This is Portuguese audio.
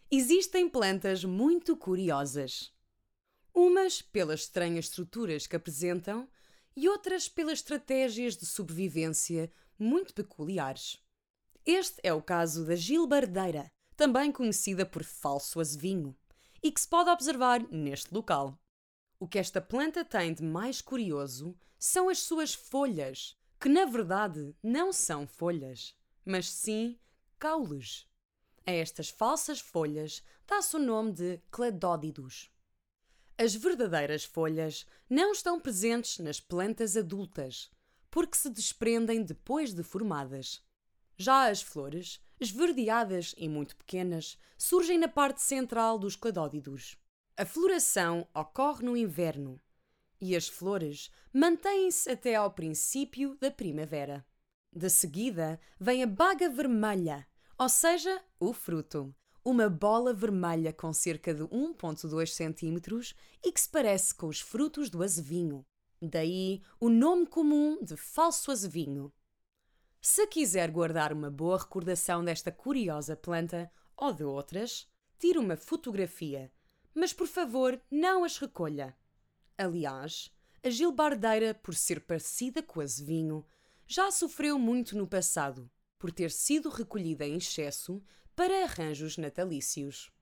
Existem plantas muito curiosas. Umas pelas estranhas estruturas que apresentam e outras pelas estratégias de sobrevivência muito peculiares. Este é o caso da gilbardeira, também conhecida por falso azevinho, e que se pode observar neste local. O que esta planta tem de mais curioso são as suas folhas, que na verdade não são folhas, mas sim caules. A estas falsas folhas dá-se o nome de cladódidos. As verdadeiras folhas não estão presentes nas plantas adultas, porque se desprendem depois de formadas. Já as flores, esverdeadas e muito pequenas, surgem na parte central dos cladódidos. A floração ocorre no inverno e as flores mantêm-se até ao princípio da primavera. De seguida vem a baga vermelha, ou seja, o fruto. Uma bola vermelha com cerca de 1,2 cm e que se parece com os frutos do azevinho. Daí o nome comum de falso azevinho. Se quiser guardar uma boa recordação desta curiosa planta ou de outras, tire uma fotografia, mas por favor não as recolha. Aliás, a gilbardeira, por ser parecida com o azevinho, já sofreu muito no passado, por ter sido recolhida em excesso para arranjos natalícios.